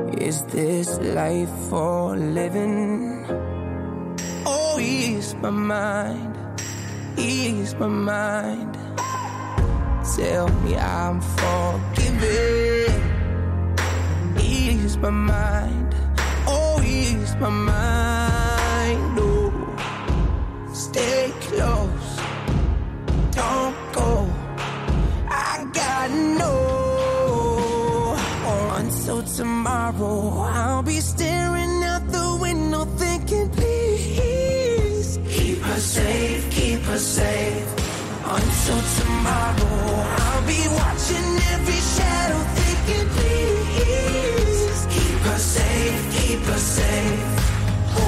Is this life for living? Oh, ease my mind, ease my mind. Tell me I'm forgiven. Ease my mind, oh, ease my mind. Oh, stay close, don't go. I gotta know. Until tomorrow, I'll be staring out the window thinking, please keep her safe, keep her safe. Until tomorrow, I'll be watching every shadow thinking, please keep her safe, keep her safe. Oh,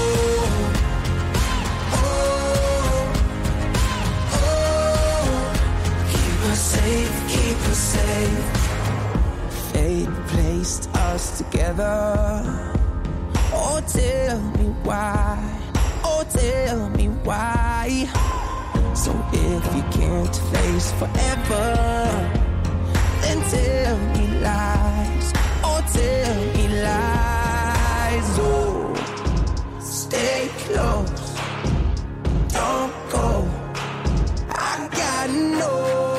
oh, oh, keep her safe, keep her safe. Fate placed us together. Oh, tell me why. Oh, tell me why. So if you can't face forever, then tell me lies. Oh, tell me lies. Oh, stay close, don't go. I gotta know.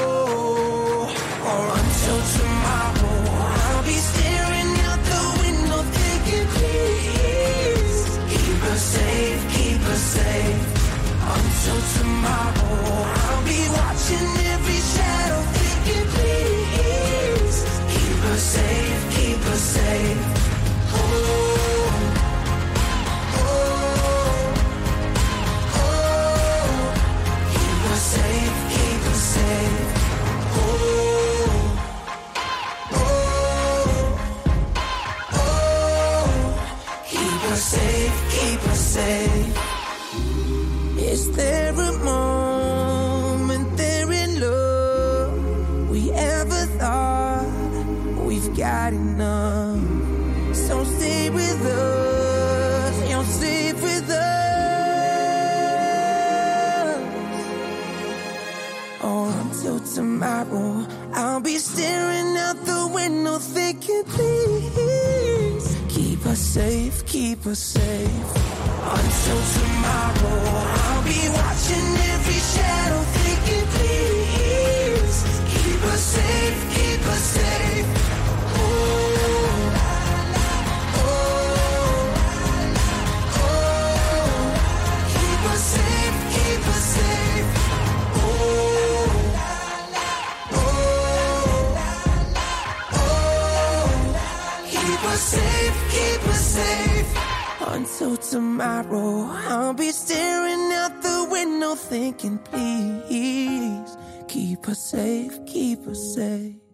Or until tomorrow, I'll be staring out the window thinking, please keep her safe, keep her safe. Until tomorrow, I'll be watching every shadow thinking, please keep her safe, keep her safe. Oh, oh, oh, keep her safe, keep her safe. Oh, keep her safe, keep her safe. Is there a moment there in love we ever thought we've got enough? So stay with us, you'll stay with us. Oh, until tomorrow, I'll be staring out the window thinking, please keep us safe, keep us safe. Until tomorrow, I'll be watching every shadow thinking, please keep us safe, keep us safe. Oh, oh, oh, keep us safe, keep us safe. Oh, oh, oh, keep us safe, keep us safe. Until tomorrow, I'll be staring out the window thinking, please keep us safe, keep us safe.